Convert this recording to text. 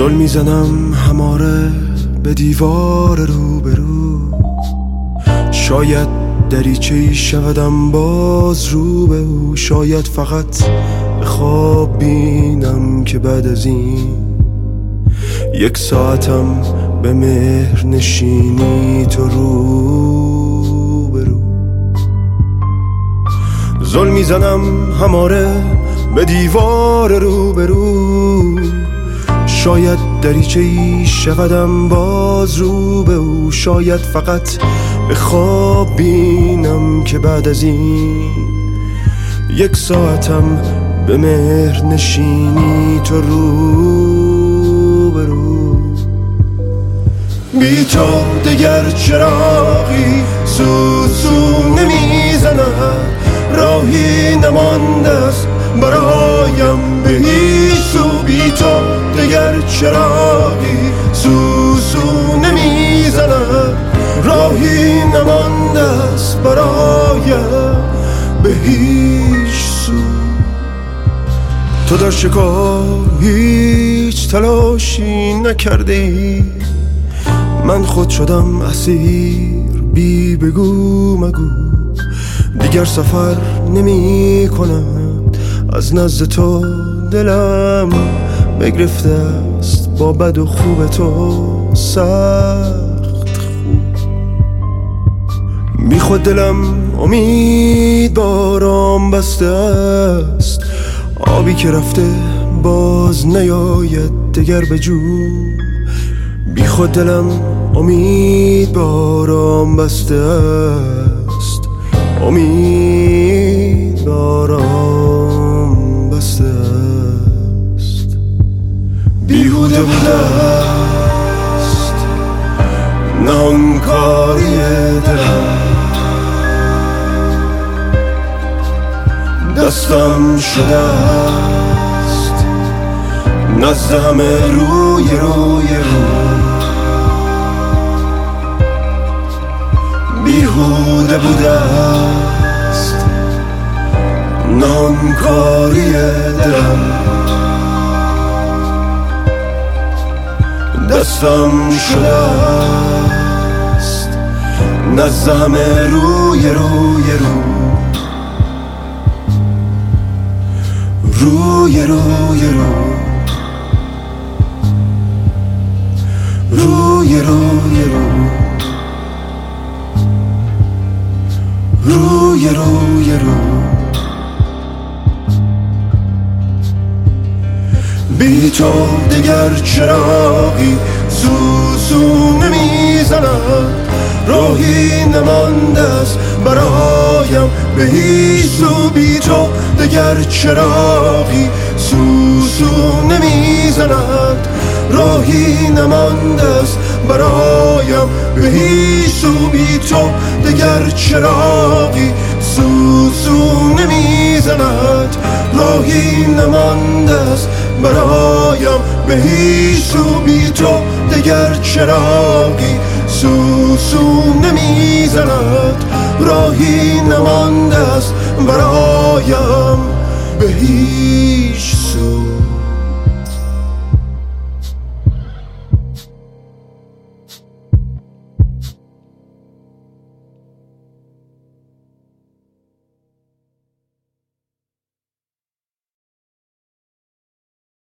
زل میزنم هماره به دیوار روبرو، شاید دریچه‌ای شودم باز رو به او. شاید فقط به خواب بینم که بعد از این یک ساعتم به مهر نشینی تو رو به رو. زل میزنم هماره به دیوار روبرو، شاید دریچه‌ای شودم باز رو به او. شاید فقط به خواب بینم که بعد از این یک ساعتم به مهر نشینی تو رو به رو. بی تو دگر چراغی سوسو نمیزند، راهی نمانده است برایم به هیچ سو. بی تو دگر چراغی سوسو نمیزند، راهی نمانده است برایم به هیچ سو. تو در شکار هیچ تلاشی نکرده ای، من خود شدم اسیر بی بگو مگو. دیگر سفر نمی کنم از نزد تو، دلم بگرفته است با بد و خوب تو سخت خوب. بی خود دلم امید بارام بسته است، آبی که رفته باز نیاید دگر به جو. بی خود دلم امید بارام بسته است، امید بارام بسته است. بیهوده بوده است نهانکاری دلم، دستم شده است نزد همه روی رو. بیهوده بوده است نهانکاری دلم، دستم شده است نزد همه روی رو. روی رو روی رو روی رو. بی تو دیگر چراغی سوسو نمیزند، راهی نمانده است برایم به هیچ سو. بی تو دیگر چراغی سوسو نمیزند، راهی نمانده است برایم به هیچ سو. بی تو دیگر چراغی سوسو نمیزند، راهی نمانده است برایم به هیچ سو. بی تو دیگر چراغی سوسو نمیزند، راهی نمانده است برایم به هیچ سو.